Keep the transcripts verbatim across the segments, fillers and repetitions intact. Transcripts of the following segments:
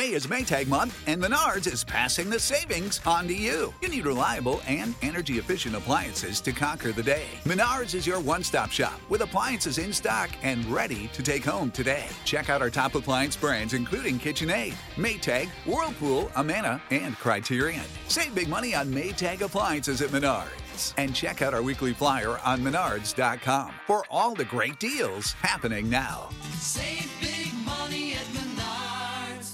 May is Maytag month, and Menards is passing the savings on to you. You need reliable and energy-efficient appliances to conquer the day. Menards is your one-stop shop with appliances in stock and ready to take home today. Check out our top appliance brands, including KitchenAid, Maytag, Whirlpool, Amana, and Criterion. Save big money on Maytag appliances at Menards. And check out our weekly flyer on menards dot com for all the great deals happening now. Save big money at Menards.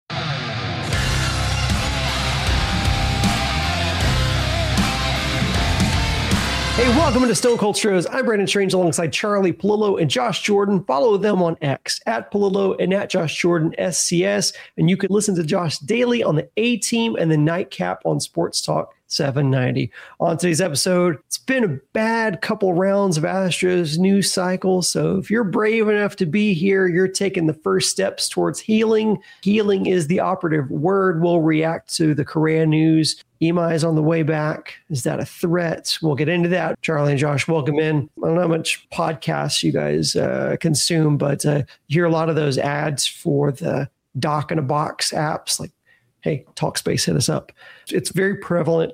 Hey, welcome to Stone Cold Stros. I'm Brandon Strange alongside Charlie Palillo and Josh Jordan. Follow them on X at Palillo and at Josh Jordan S C S. And you can listen to Josh daily on the A-Team and the Nightcap on Sports Talk seven ninety. On today's episode, it's been a bad couple rounds of Astros news cycle. So if you're brave enough to be here, you're taking the first steps towards healing. Healing is the operative word. We'll react to the Correa news. Imai is on the way back. Is that a threat? We'll get into that. Charlie and Josh, welcome in. I don't know how much podcasts you guys uh, consume, but uh, you hear a lot of those ads for the Doc in a Box apps, like, hey, Talkspace, hit us up. It's very prevalent.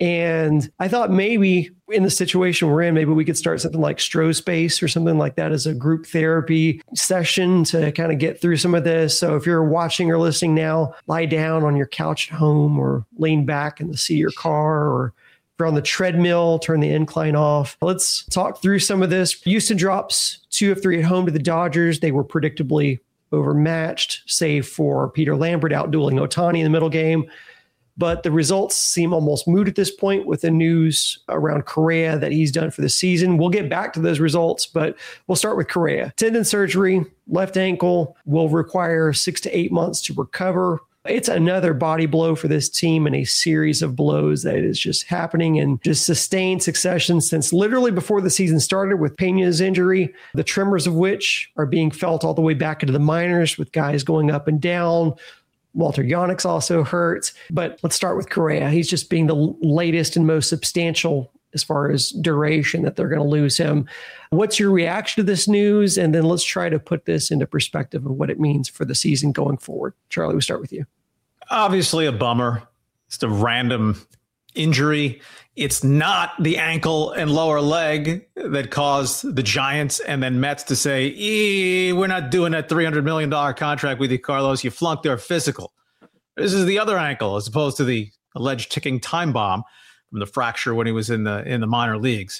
And I thought maybe in the situation we're in, maybe we could start something like Strospace or something like that as a group therapy session to kind of get through some of this. So if you're watching or listening now, lie down on your couch at home or lean back in the seat of your car, or if you're on the treadmill, turn the incline off. Let's talk through some of this. Houston drops two of three at home to the Dodgers. They were predictably overmatched, save for Peter Lambert outdueling Ohtani in the middle game. But the results seem almost moot at this point with the news around Correa that he's done for the season. We'll get back to those results, but we'll start with Correa. Tendon surgery, left ankle, will require six to eight months to recover. It's another body blow for this team and a series of blows that is just happening in just sustained succession since literally before the season started with Peña's injury, the tremors of which are being felt all the way back into the minors with guys going up and down. Walter Yannick's also hurt. But let's start with Correa. He's just being the latest and most substantial as far as duration that they're going to lose him. What's your reaction to this news? And then let's try to put this into perspective of what it means for the season going forward. Charlie, we start with you. Obviously a bummer. It's a random injury. It's not the ankle and lower leg that caused the Giants and then Mets to say, e, we're not doing that three hundred million dollars contract with you, Carlos. You flunked our physical. This is the other ankle as opposed to the alleged ticking time bomb from the fracture when he was in the in the minor leagues.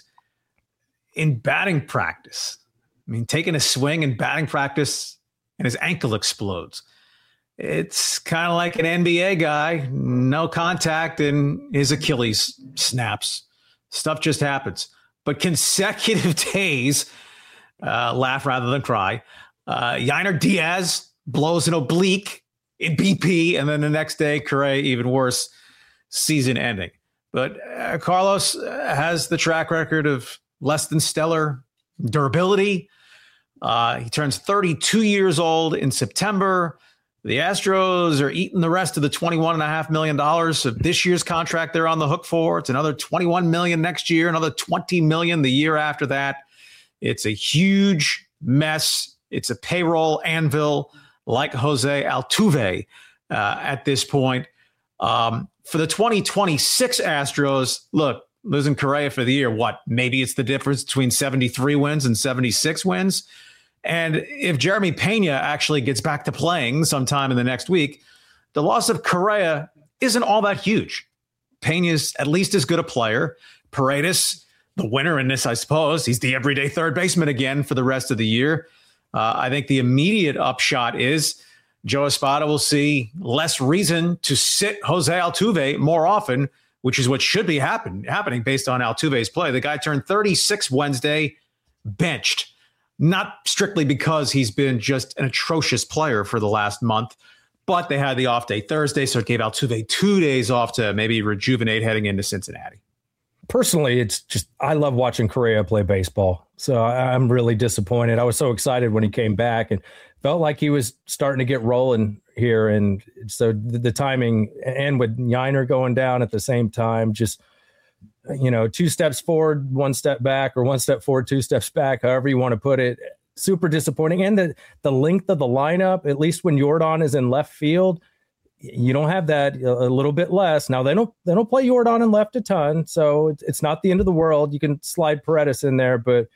In batting practice, I mean, taking a swing in batting practice and his ankle explodes. It's kind of like an N B A guy, no contact, and his Achilles snaps. Stuff just happens. But consecutive days, uh, laugh rather than cry, uh, Yainer Diaz blows an oblique in B P, and then the next day, Correa, even worse, season ending. But uh, Carlos has the track record of less than stellar durability. Uh, he turns thirty-two years old in September. The Astros are eating the rest of the twenty-one point five million dollars of this year's contract they're on the hook for. It's another twenty-one million dollars next year, another twenty million dollars the year after that. It's a huge mess. It's a payroll anvil like Jose Altuve uh, at this point. Um, for the twenty twenty-six Astros, look, losing Correa for the year, what? Maybe it's the difference between seventy-three wins and seventy-six wins. And if Jeremy Peña actually gets back to playing sometime in the next week, the loss of Correa isn't all that huge. Peña's at least as good a player. Paredes, the winner in this, I suppose. He's the everyday third baseman again for the rest of the year. Uh, I think the immediate upshot is Joe Espada will see less reason to sit Jose Altuve more often, which is what should be happen, happening based on Altuve's play. The guy turned thirty-six Wednesday, benched. Not strictly because he's been just an atrocious player for the last month, but they had the off day Thursday, so it gave Altuve two days off to maybe rejuvenate heading into Cincinnati. Personally, it's just, I love watching Correa play baseball. So I'm really disappointed. I was so excited when he came back and felt like he was starting to get rolling here. And so the, the timing, and with Yainer going down at the same time, just, you know, two steps forward, one step back, or one step forward, two steps back, however you want to put it. Super disappointing. And the, the length of the lineup, at least when Jordan is in left field, You don't have that, a little bit less. Now they don't they don't play Jordan and left a ton, so it's, it's not the end of the world. You can slide Paredes in there, but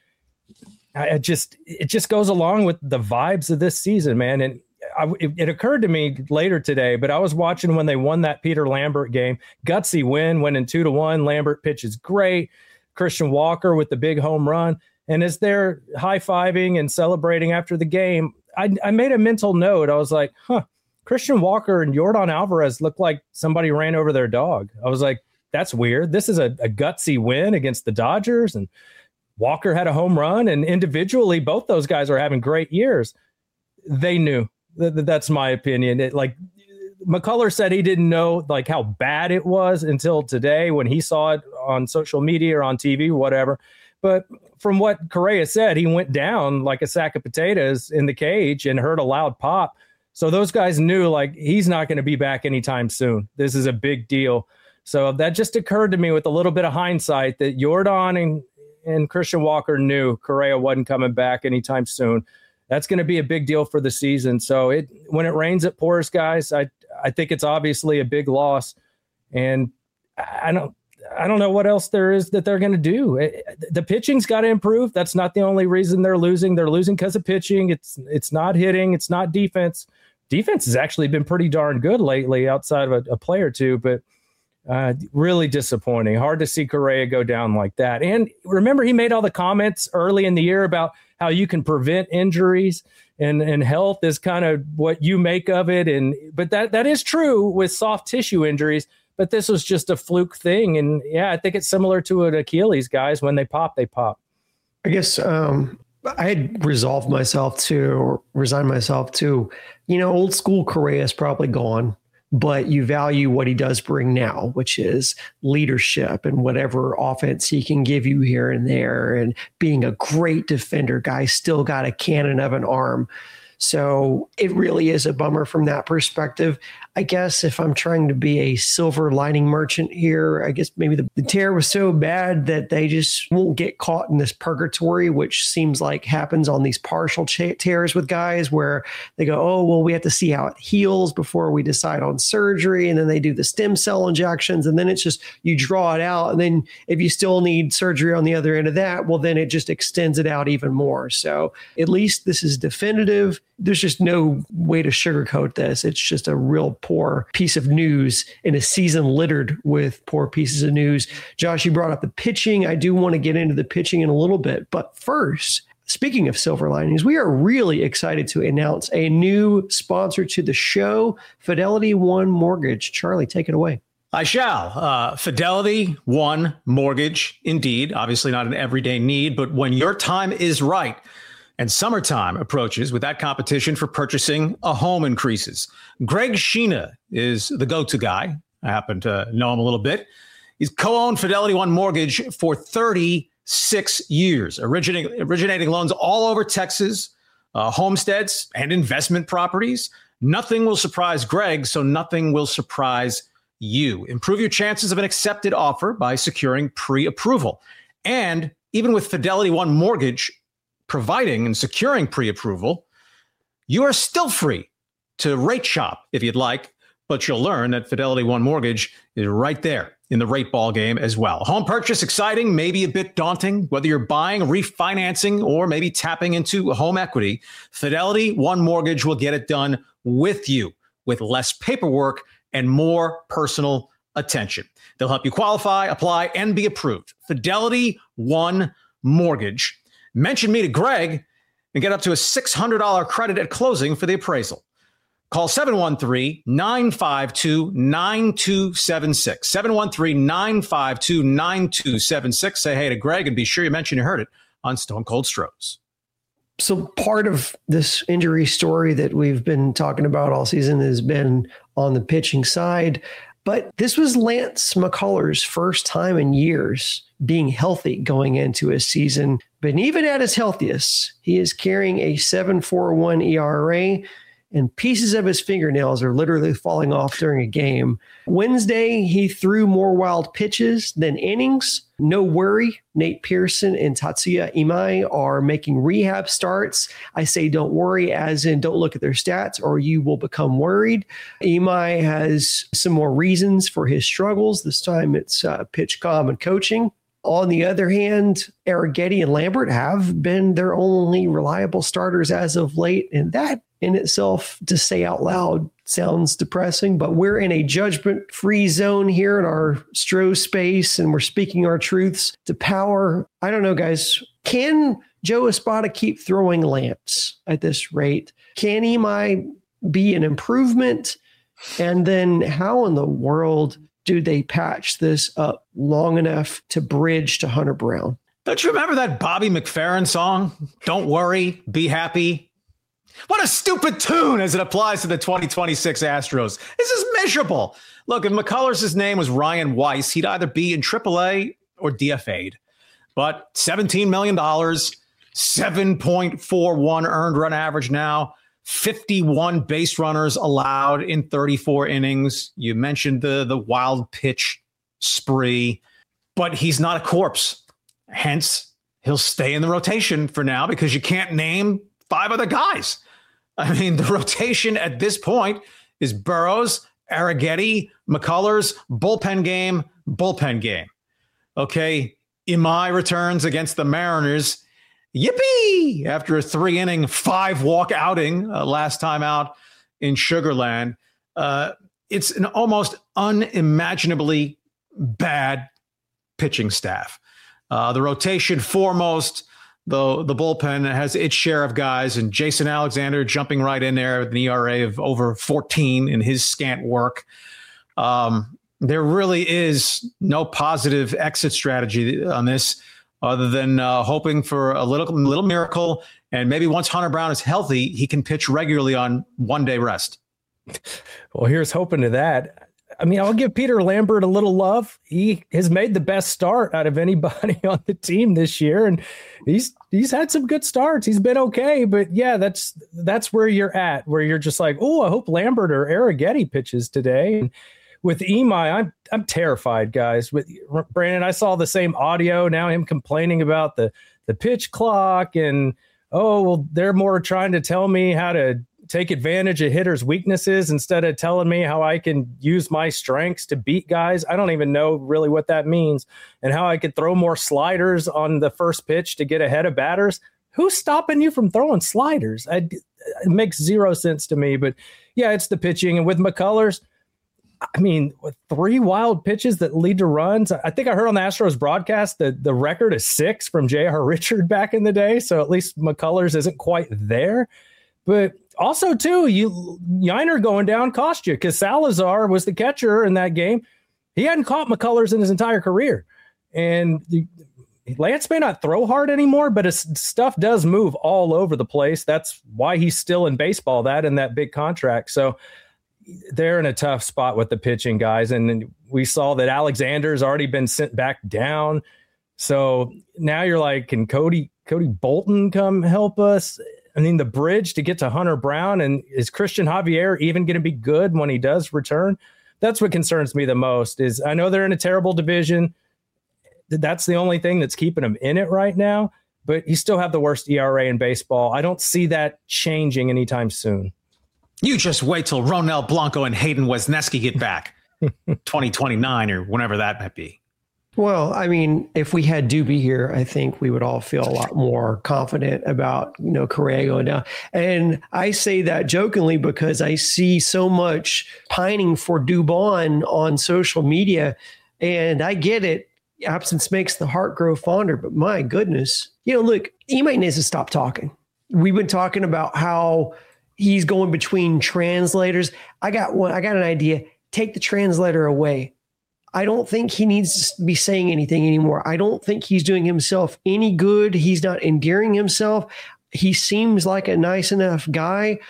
I, I just it just goes along with the vibes of this season, man. And I, it, it occurred to me later today, but I was watching when they won that Peter Lambert game, gutsy win, winning two to one. Lambert pitches great. Christian Walker with the big home run, and as they're high fiving and celebrating after the game, I, I made a mental note. I was like, huh. Christian Walker and Jordan Alvarez look like somebody ran over their dog. I was like, that's weird. This is a, a gutsy win against the Dodgers, and Walker had a home run, and individually, both those guys are having great years. They knew. That's my opinion. It, like McCullers said, he didn't know like how bad it was until today when he saw it on social media or on T V, whatever. But from what Correa said, he went down like a sack of potatoes in the cage and heard a loud pop. So those guys knew like he's not going to be back anytime soon. This is a big deal. So that just occurred to me with a little bit of hindsight that Jordan and, and Christian Walker knew Correa wasn't coming back anytime soon. That's going to be a big deal for the season. So it when it rains, it pours, guys. I I think it's obviously a big loss, and I don't I don't know what else there is that they're going to do. The pitching's got to improve. That's not the only reason they're losing. They're losing because of pitching. It's it's not hitting. It's not defense. Defense has actually been pretty darn good lately outside of a, a play or two, but uh, really disappointing. Hard to see Correa go down like that. And remember, he made all the comments early in the year about how you can prevent injuries and, and health is kind of what you make of it. And but that that is true with soft tissue injuries, but this was just a fluke thing. And yeah, I think it's similar to an Achilles, guys. When they pop, they pop. I guess um, I had resolved myself to, or resigned myself to, you know, old school Correa is probably gone, but you value what he does bring now, which is leadership and whatever offense he can give you here and there, and being a great defender. Guy still got a cannon of an arm. So it really is a bummer from that perspective. I guess if I'm trying to be a silver lining merchant here, I guess maybe the, the tear was so bad that they just won't get caught in this purgatory, which seems like happens on these partial cha- tears with guys where they go, oh, well, we have to see how it heals before we decide on surgery. And then they do the stem cell injections. And then it's just you draw it out. And then if you still need surgery on the other end of that, well, then it just extends it out even more. So at least this is definitive. There's just no way to sugarcoat this. It's just a real poor piece of news in a season littered with poor pieces of news. Josh, you brought up the pitching. I do want to get into the pitching in a little bit. But first, speaking of silver linings, we are really excited to announce a new sponsor to the show, Fidelity One Mortgage. Charlie, take it away. I shall. Uh, Fidelity One Mortgage, indeed. Obviously not an everyday need, but when your time is right, and summertime approaches with that competition for purchasing a home increases. Greg Sheena is the go-to guy. I happen to know him a little bit. He's co-owned Fidelity One Mortgage for thirty-six years, originating, originating loans all over Texas, uh, homesteads, and investment properties. Nothing will surprise Greg, so nothing will surprise you. Improve your chances of an accepted offer by securing pre-approval. And even with Fidelity One Mortgage providing and securing pre-approval, you are still free to rate shop if you'd like, but you'll learn that Fidelity One Mortgage is right there in the rate ball game as well. Home purchase exciting, maybe a bit daunting, whether you're buying, refinancing, or maybe tapping into home equity, Fidelity One Mortgage will get it done with you with less paperwork and more personal attention. They'll help you qualify, apply, and be approved. Fidelity One Mortgage. Mention me to Greg and get up to a six hundred dollars credit at closing for the appraisal. Call seven one three, nine five two, nine two seven six. seven one three, nine five two, nine two seven six. Say hey to Greg and be sure you mention you heard it on Stone Cold Stros. So part of this injury story that we've been talking about all season has been on the pitching side. But this was Lance McCullers' first time in years being healthy going into a season. But even at his healthiest, he is carrying a seven point four one E R A. and pieces of his fingernails are literally falling off during a game. Wednesday, he threw more wild pitches than innings. No worry, Nate Pearson and Tatsuya Imai are making rehab starts. I say don't worry, as in don't look at their stats or you will become worried. Imai has some more reasons for his struggles. This time it's uh, pitch comm and coaching. On the other hand, Arrighetti and Lambert have been their only reliable starters as of late, and that in itself, to say out loud, sounds depressing, but we're in a judgment-free zone here in our Stro space, and we're speaking our truths to power. I don't know, guys. Can Joe Espada keep throwing lamps at this rate? Can Imai be an improvement? And then how in the world do they patch this up long enough to bridge to Hunter Brown? Don't you remember that Bobby McFerrin song? Don't worry, be happy. What a stupid tune as it applies to the twenty twenty-six Astros. This is miserable. Look, if McCullers' name was Ryan Weiss, he'd either be in triple A or D F A'd. But seventeen million dollars, seven point four one earned run average now, fifty-one base runners allowed in thirty-four innings. You mentioned the, the wild pitch spree, but he's not a corpse. Hence, he'll stay in the rotation for now because you can't name five other guys. I mean, the rotation at this point is Burrows, Arrighetti, McCullers, bullpen game, bullpen game. Okay, Imai returns against the Mariners. Yippee! After a three-inning, five-walk outing uh, last time out in Sugarland. Uh, it's an almost unimaginably bad pitching staff. Uh, the rotation foremost, the, the bullpen has its share of guys, and Jason Alexander jumping right in there with an E R A of over fourteen in his scant work. Um, there really is no positive exit strategy on this, other than uh, hoping for a little little miracle. And maybe once Hunter Brown is healthy, he can pitch regularly on one-day rest. Well, here's hoping to that. I mean, I'll give Peter Lambert a little love. He has made the best start out of anybody on the team this year, and he's he's had some good starts. He's been okay, but yeah, that's that's where you're at, where you're just like, oh, I hope Lambert or Arrighetti pitches today. And with Imai, I'm I'm terrified, guys. With Brandon, I saw the same audio. Now him complaining about the the pitch clock, and oh, well, they're more trying to tell me how to take advantage of hitters' weaknesses instead of telling me how I can use my strengths to beat guys. I don't even know really what that means, and how I could throw more sliders on the first pitch to get ahead of batters. Who's stopping you from throwing sliders? I, it makes zero sense to me. But yeah, it's the pitching. And with McCullers, I mean, with three wild pitches that lead to runs. I think I heard on the Astros broadcast that the record is six from J R Richard back in the day. So at least McCullers isn't quite there. But also, too, you Yiner going down cost you, because Salazar was the catcher in that game. He hadn't caught McCullers in his entire career. And the, Lance may not throw hard anymore, but his stuff does move all over the place. That's why he's still in baseball, that and that big contract. So they're in a tough spot with the pitching, guys. And we saw that Alexander's already been sent back down. So now you're like, can Cody Cody Bolton come help us? I mean, the bridge to get to Hunter Brown, and is Christian Javier even going to be good when he does return? That's what concerns me the most. Is I know they're in a terrible division. That's the only thing that's keeping him in it right now, but you still have the worst E R A in baseball. I don't see that changing anytime soon. You just wait till Ronel Blanco and Hayden Wesneski get back. twenty twenty-nine or whenever that might be. Well, I mean, if we had Doobie here, I think we would all feel a lot more confident about, you know, Correa going down. And I say that jokingly because I see so much pining for Dubon on social media, and I get it. Absence makes the heart grow fonder, but my goodness, you know, look, Imai needs to stop talking. We've been talking about how he's going between translators. I got one. I got an idea. Take the translator away. I don't think he needs to be saying anything anymore. I don't think he's doing himself any good. He's not endearing himself. He seems like a nice enough guy.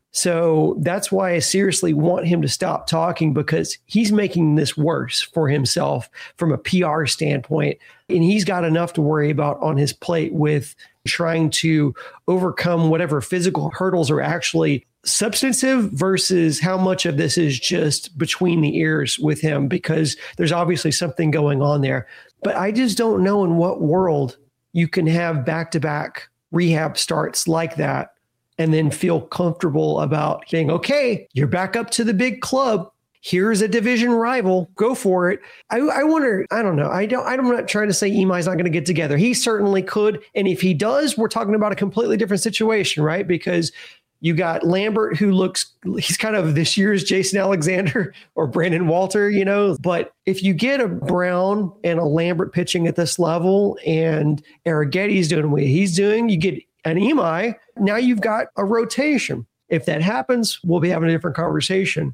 So that's why I seriously want him to stop talking, because he's making this worse for himself from a P R standpoint. And he's got enough to worry about on his plate with trying to overcome whatever physical hurdles are actually substantive versus how much of this is just between the ears with him, because there's obviously something going on there. But I just don't know in what world you can have back-to-back rehab starts like that and then feel comfortable about saying, okay, you're back up to the big club. Here's a division rival. Go for it. I, I wonder, I don't know. I don't, I'm not trying to say Imai's not going to get together. He certainly could. And if he does, we're talking about a completely different situation, right? Because you got Lambert, who looks, he's kind of this year's Jason Alexander or Brandon Walter, you know. But if you get a Brown and a Lambert pitching at this level and Arrighetti's doing what he's doing, you get an Imai, now you've got a rotation. If that happens, we'll be having a different conversation.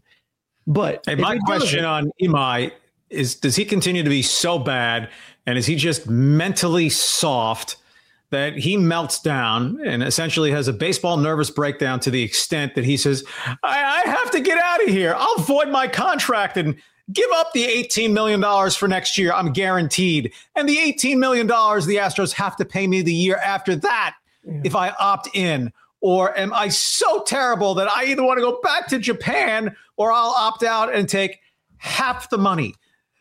But hey, my question on Imai is, does he continue to be so bad, and is he just mentally soft that he melts down and essentially has a baseball nervous breakdown to the extent that he says, I, I have to get out of here. I'll void my contract and give up the eighteen million dollars for next year. I'm guaranteed. And the eighteen million dollars the Astros have to pay me the year after that yeah. if I opt in. Or am I so terrible that I either want to go back to Japan or I'll opt out and take half the money,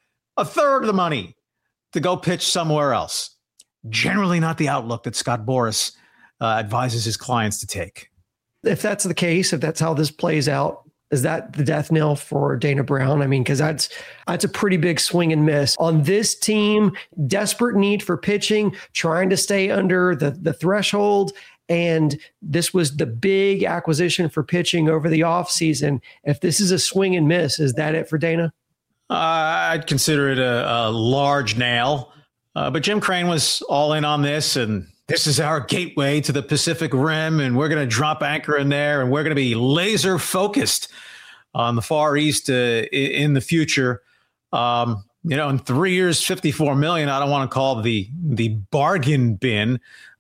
a third of the money to go pitch somewhere else? Generally not the outlook that Scott Boras uh, advises his clients to take. If that's the case, if that's how this plays out, is that the death knell for Dana Brown? I mean, because that's that's a pretty big swing and miss on this team. Desperate need for pitching, trying to stay under the, the threshold. And this was the big acquisition for pitching over the offseason. If this is a swing and miss, is that it for Dana? Uh, I'd consider it a, a large nail. Uh, but Jim Crane was all in on this, and this is our gateway to the Pacific Rim, and we're going to drop anchor in there, and we're going to be laser focused on the Far East uh, in the future. Um, you know, in three years, fifty-four million dollars, I don't want to call the the bargain bin,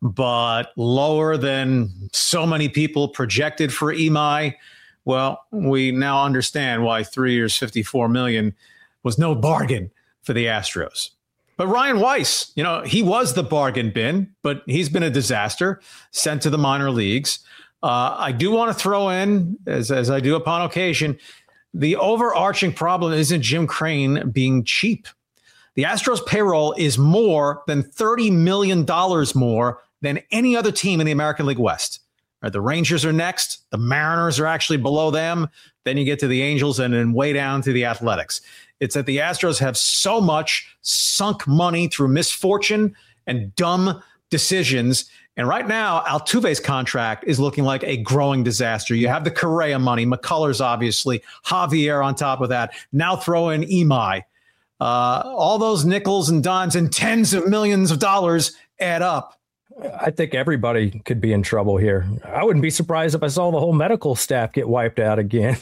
but lower than so many people projected for Imai. Well, we now understand why three years, fifty-four million dollars was no bargain for the Astros. But Ryan Weiss, you know, he was the bargain bin, but he's been a disaster, sent to the minor leagues. Uh, I do want to throw in, as, as I do upon occasion, the overarching problem isn't Jim Crane being cheap. The Astros payroll is more than thirty million dollars more than any other team in the American League West. Right, the Rangers are next. The Mariners are actually below them. Then you get to the Angels and then way down to the Athletics. It's that the Astros have so much sunk money through misfortune and dumb decisions. And right now, Altuve's contract is looking like a growing disaster. You have the Correa money, McCullers, obviously, Javier on top of that. Now throw in Imai. Uh, all those nickels and dimes and tens of millions of dollars add up. I think everybody could be in trouble here. I wouldn't be surprised if I saw the whole medical staff get wiped out again.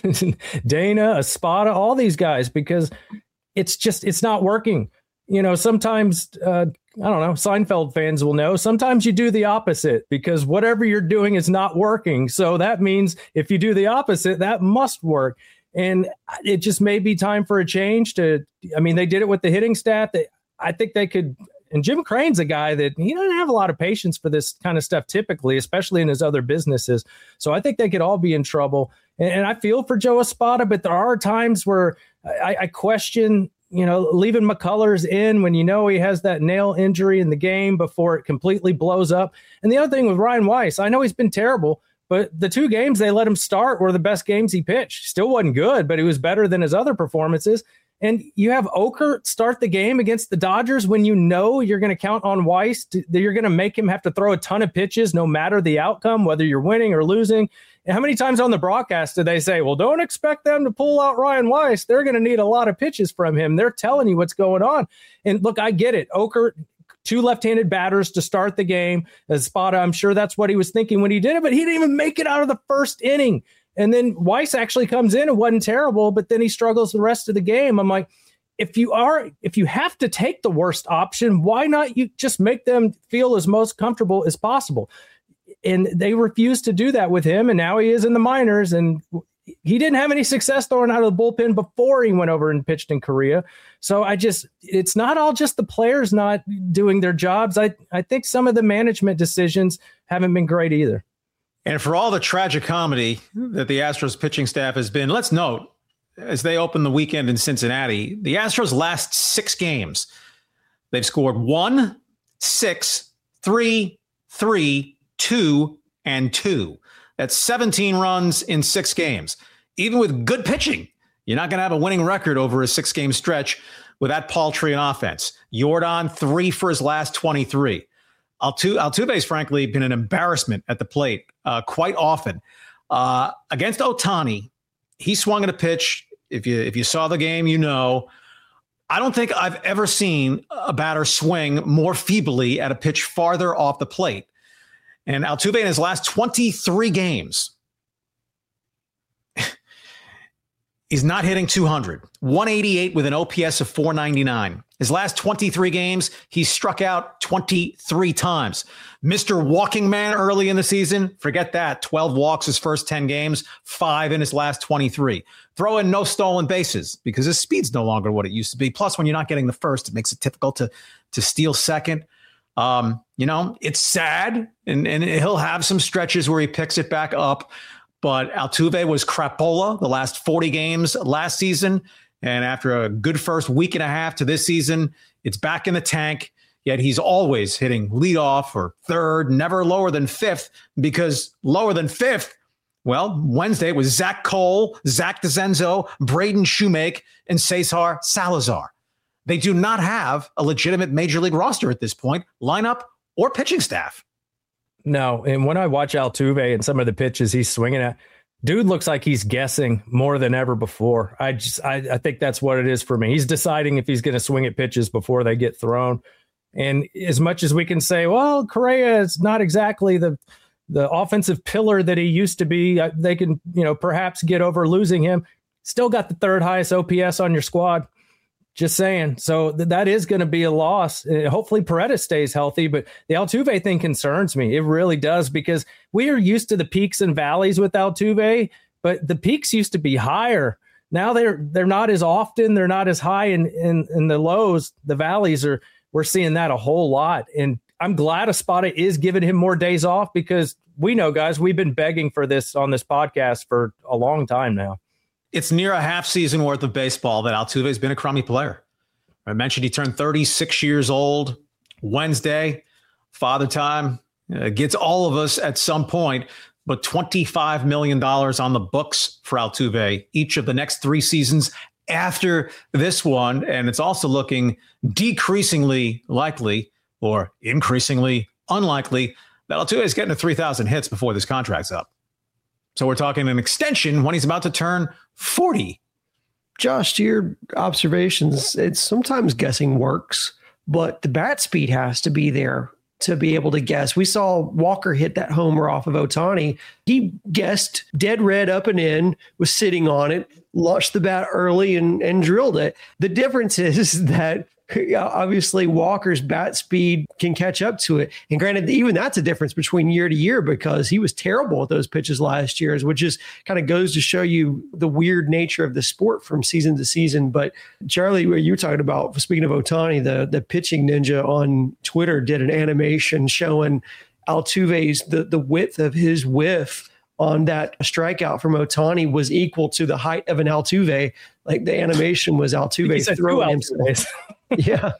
Dana, Espada, all these guys, because it's just, it's not working. You know, sometimes, uh, I don't know, Seinfeld fans will know, sometimes you do the opposite because whatever you're doing is not working. So that means if you do the opposite, that must work. And it just may be time for a change to, I mean, they did it with the hitting staff. They, I think they could. And Jim Crane's a guy that he doesn't have a lot of patience for this kind of stuff typically, especially in his other businesses. So I think they could all be in trouble. And, and I feel for Joe Espada, but there are times where I, I question, you know, leaving McCullers in when you know he has that nail injury in the game before it completely blows up. And the other thing with Ryan Weiss, I know he's been terrible, but the two games they let him start were the best games he pitched. Still wasn't good, but he was better than his other performances. And you have Oker start the game against the Dodgers when you know you're going to count on Weiss, to, that you're going to make him have to throw a ton of pitches no matter the outcome, whether you're winning or losing. And how many times on the broadcast did they say, well, don't expect them to pull out Ryan Weiss. They're going to need a lot of pitches from him. They're telling you what's going on. And look, I get it. Oker, two left-handed batters to start the game. Espada, I'm sure that's what he was thinking when he did it, but he didn't even make it out of the first inning. And then Weiss actually comes in and wasn't terrible, but then he struggles the rest of the game. I'm like, if you are, if you have to take the worst option, why not you just make them feel as most comfortable as possible? And they refused to do that with him. And now he is in the minors, and he didn't have any success throwing out of the bullpen before he went over and pitched in Korea. So I just, it's not all just the players not doing their jobs. I, I think some of the management decisions haven't been great either. And for all the tragic comedy that the Astros pitching staff has been, let's note, as they open the weekend in Cincinnati, the Astros' last six games, they've scored one, six, three, three, two, and two. That's seventeen runs in six games. Even with good pitching, you're not going to have a winning record over a six-game stretch with that paltry an offense. Yordan, three for his last twenty-three. Altu- Altuve's, frankly, been an embarrassment at the plate uh, quite often. Uh, against Ohtani, he swung at a pitch. If you if you saw the game, you know. I don't think I've ever seen a batter swing more feebly at a pitch farther off the plate. And Altuve in his last twenty-three games, he's not hitting two hundred. one eighty-eight with an O P S of four ninety-nine. His last twenty-three games, he struck out twenty-three times. Mister Walking Man early in the season, forget that. twelve walks his first ten games, five in his last twenty-three. Throw in no stolen bases because his speed's no longer what it used to be. Plus, when you're not getting the first, it makes it difficult to, to steal second. Um, you know, it's sad, and, and he'll have some stretches where he picks it back up. But Altuve was crapola the last forty games last season. And after a good first week and a half to this season, it's back in the tank. Yet he's always hitting leadoff or third, never lower than fifth, because lower than fifth, well, Wednesday it was Zach Cole, Zach DeZenzo, Braden Shoemake, and Cesar Salazar. They do not have a legitimate major league roster at this point, lineup or pitching staff. No, and when I watch Altuve and some of the pitches he's swinging at, dude looks like he's guessing more than ever before. I just, I, I think that's what it is for me. He's deciding if he's going to swing at pitches before they get thrown. And as much as we can say, well, Correa is not exactly the the offensive pillar that he used to be, they can, you know, perhaps get over losing him. Still got the third highest O P S on your squad. Just saying. So th- that is going to be a loss. Uh, hopefully Paredes stays healthy, but the Altuve thing concerns me. It really does, because we are used to the peaks and valleys with Altuve, but the peaks used to be higher. Now they're they're not as often. They're not as high in, in, in the lows. The valleys are, we're seeing that a whole lot. And I'm glad Espada is giving him more days off, because we know, guys, we've been begging for this on this podcast for a long time now. It's near a half season worth of baseball that Altuve's been a crummy player. I mentioned he turned thirty-six years old Wednesday. Father time uh, gets all of us at some point, but twenty-five million dollars on the books for Altuve each of the next three seasons after this one. And it's also looking decreasingly likely or increasingly unlikely that Altuve is getting to three thousand hits before this contract's up. So we're talking an extension when he's about to turn forty. Josh, to your observations, it's sometimes guessing works, but the bat speed has to be there to be able to guess. We saw Walker hit that homer off of Ohtani. He guessed dead red up and in, was sitting on it, launched the bat early and, and drilled it. The difference is that obviously Walker's bat speed can catch up to it. And granted, even that's a difference between year to year, because he was terrible at those pitches last year, which is kind of goes to show you the weird nature of the sport from season to season. But Charlie, what you were talking about, speaking of Ohtani, the, the pitching ninja on Twitter did an animation showing Altuve's, the, the width of his whiff on that strikeout from Ohtani was equal to the height of an Altuve. Like the animation was Altuve throwing himself. Yeah.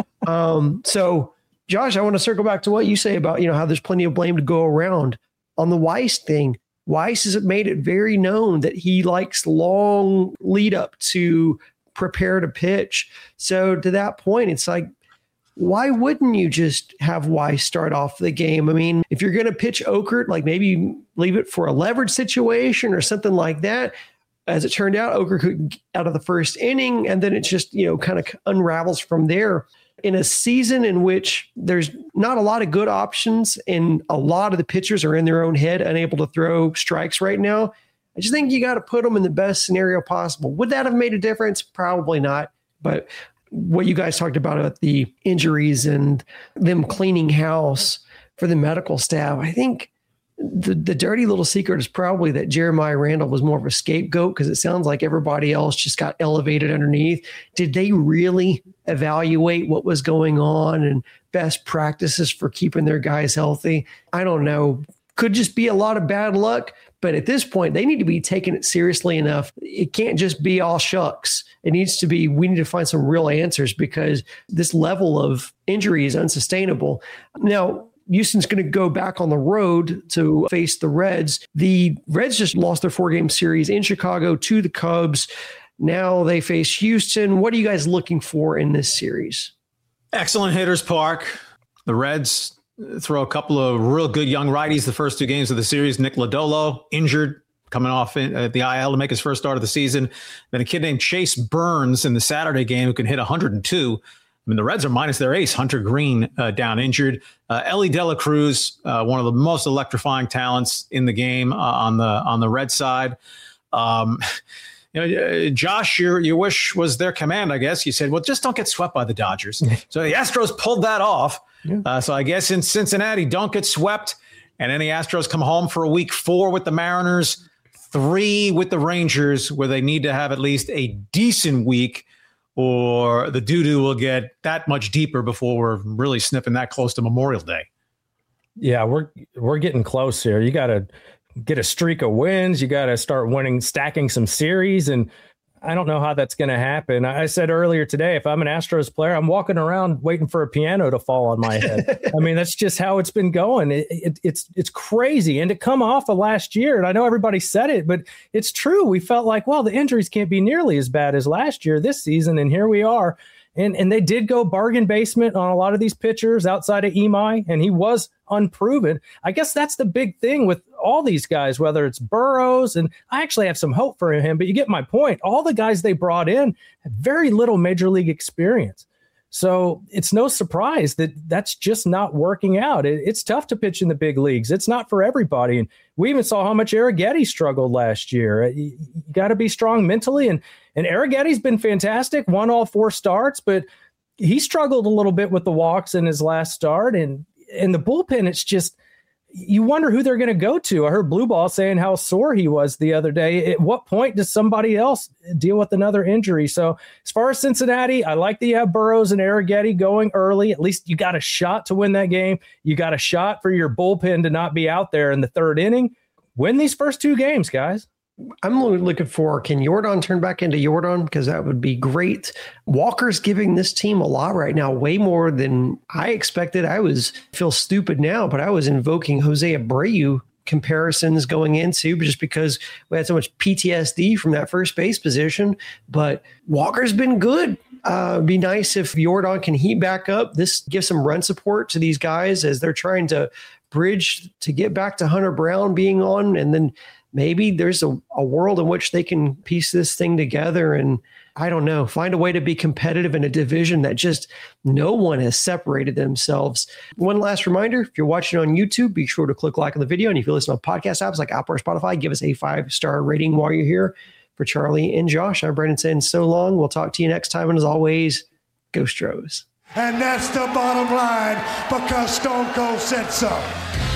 Um, so, Josh, I want to circle back to what you say about, you know, how there's plenty of blame to go around. On the Weiss thing, Weiss has made it very known that he likes long lead up to prepare to pitch. So to that point, it's like, why wouldn't you just have Weiss start off the game? I mean, if you're going to pitch Okert, like maybe leave it for a leverage situation or something like that. As it turned out, Okert could get out of the first inning, and then it just, you know, kind of unravels from there. In a season in which there's not a lot of good options and a lot of the pitchers are in their own head, unable to throw strikes right now, I just think you got to put them in the best scenario possible. Would that have made a difference? Probably not. But what you guys talked about, about the injuries and them cleaning house for the medical staff, I think the, the dirty little secret is probably that Jeremiah Randall was more of a scapegoat, because it sounds like everybody else just got elevated underneath. Did they really evaluate what was going on and best practices for keeping their guys healthy? I don't know. could just be a lot of bad luck. But at this point, they need to be taking it seriously enough. It can't just be all shucks. It needs to be, we need to find some real answers because this level of injury is unsustainable. Now, Houston's going to go back on the road to face the Reds. The Reds just lost their four-game series in Chicago to the Cubs. Now they face Houston. What are you guys looking for in this series? Excellent hitters park. The Reds throw a couple of real good young righties the first two games of the series. Nick Lodolo, injured, coming off in, at the I L to make his first start of the season. Then a kid named Chase Burns in the Saturday game who can hit one hundred two. I mean, the Reds are minus their ace, Hunter Green, uh, down injured. Uh, Ellie De La Cruz, uh, one of the most electrifying talents in the game uh, on the on the Red side. Um, you know, uh, Josh, your your wish was their command, I guess. You said, well, just don't get swept by the Dodgers. So the Astros pulled that off. Yeah. Uh, so I guess in Cincinnati, don't get swept. And then the Astros come home for a week four with the Mariners, three with the Rangers, where they need to have at least a decent week, or the doo-doo will get that much deeper before we're really sniffing that close to Memorial Day. Yeah, we're we're getting close here. You got to get a streak of wins. You got to start winning, stacking some series. And I don't know how that's going to happen. I said earlier today, if I'm an Astros player, I'm walking around waiting for a piano to fall on my head. I mean, that's just how it's been going. It, it, it's it's crazy. And to come off of last year, and I know everybody said it, but it's true. We felt like, well, the injuries can't be nearly as bad as last year this season. And here we are. And and they did go bargain basement on a lot of these pitchers outside of Imai, and he was unproven. I guess that's the big thing with all these guys, whether it's Burrows, and I actually have some hope for him, but you get my point. All the guys they brought in had very little major league experience. So it's no surprise that that's just not working out. It, it's tough to pitch in the big leagues. It's not for everybody. And we even saw how much Arrighetti struggled last year. You, you got to be strong mentally. And, and Arrighetti's been fantastic, won all four starts, but he struggled a little bit with the walks in his last start. And in the bullpen, it's just, you wonder who they're going to go to. I heard Blue Ball saying how sore he was the other day. At what point does somebody else deal with another injury? So as far as Cincinnati, I like that you have Burrows and Arrighetti going early. At least you got a shot to win that game. You got a shot for your bullpen to not be out there in the third inning. Win these first two games, guys. I'm looking for, can Jordan turn back into Jordan? Because that would be great. Walker's giving this team a lot right now, way more than I expected. I was feel stupid now, but I was invoking Jose Abreu comparisons going into just because we had so much P T S D from that first base position. But Walker's been good. Uh, it'd be nice if Jordan can heat back up. This gives some run support to these guys as they're trying to bridge to get back to Hunter Brown being on, and then maybe there's a, a world in which they can piece this thing together and, I don't know, find a way to be competitive in a division that just no one has separated themselves. One last reminder, if you're watching on YouTube, be sure to click like on the video. And if you listen on podcast apps like Apple or Spotify, give us a five-star rating while you're here. For Charlie and Josh, I'm Brandon saying so long. We'll talk to you next time. And as always, go Stros. And that's the bottom line because Stone Cold said so.